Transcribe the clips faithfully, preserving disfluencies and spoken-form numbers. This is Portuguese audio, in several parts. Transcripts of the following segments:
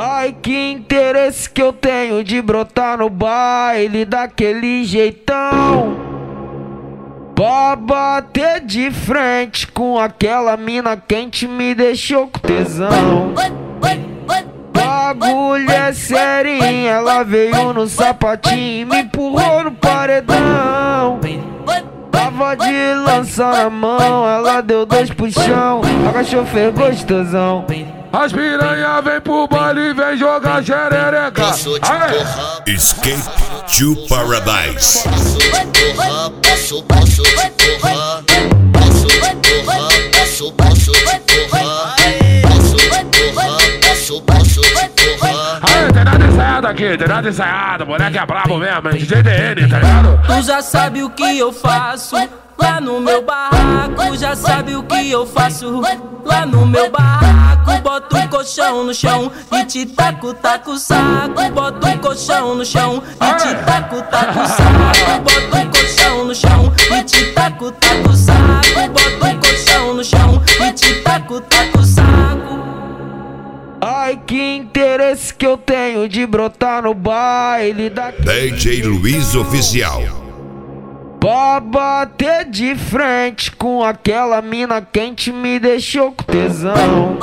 Ai, que interesse que eu tenho de brotar no baile daquele jeitão, pra bater de frente com aquela mina quente, me deixou com tesão. Bagulho é serinho, ela veio no sapatinho e me empurrou no paredão. Tava de lança na mão, ela deu dois puxão, agachou, fez gostosão. As piranha vem pro baile e vem jogar xerereca. Escape to Paradise. Posso empurrar, posso, posso empurrar. Posso empurrar, posso, posso empurrar. Posso empurrar, posso, posso empurrar. Aê, tem nada ensaiado aqui, tem nada ensaiado. Moleque é brabo mesmo, é D J D N, tá ligado? Tu já sabe o que eu faço lá no meu barraco, já sabe o que eu faço lá no meu barraco. Boto um colchão no chão e te taco, taco o saco. Boto um colchão no chão e te taco, taco o saco. Boto um colchão no chão e te taco, taco o saco. Boto um colchão no chão e te taco, taco o saco. Ai, que interesse que eu tenho de brotar no baile daquele D J Luiz Oficial. pra bater de frente com aquela mina quente, me deixou com tesão.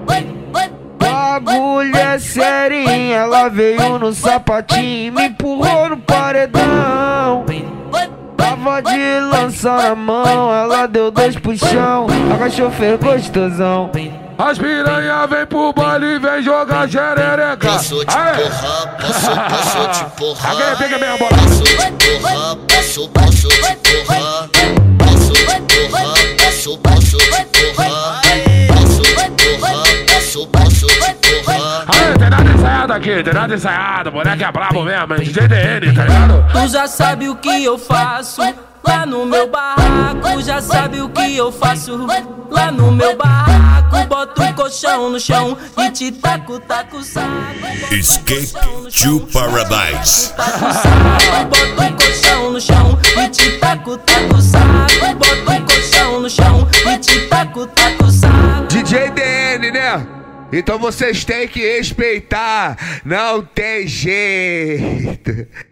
Bagulho é serinho, ela veio no sapatinho e me empurrou no paredão. Tava de lança na mão, ela deu dois puxão, agachou, fez gostosão. As piranha vem pro baile e vem jogar xerereca. Posso te empurrar, posso, posso te empurrar. Alguém pega minha bola. Posso empurrar, posso, posso te empurrar. Posso empurrar, posso, posso te empurrar. Posso empurrar, posso, posso te empurrar. Aê, tem nada ensaiado aqui, tem nada ensaiado. Moleque é brabo mesmo, é D J D N, tá ligado? Tu já sabe o que eu faço lá no meu barraco, já sabe o que eu faço lá no meu barraco. Boto um colchão no chão e te taco, taco o saco. Escape to Paradise. Boto um colchão no chão e te taco, taco o saco. Boto um colchão no chão e te taco, taco o saco. D J D N, né? Então vocês têm que respeitar, não tem jeito.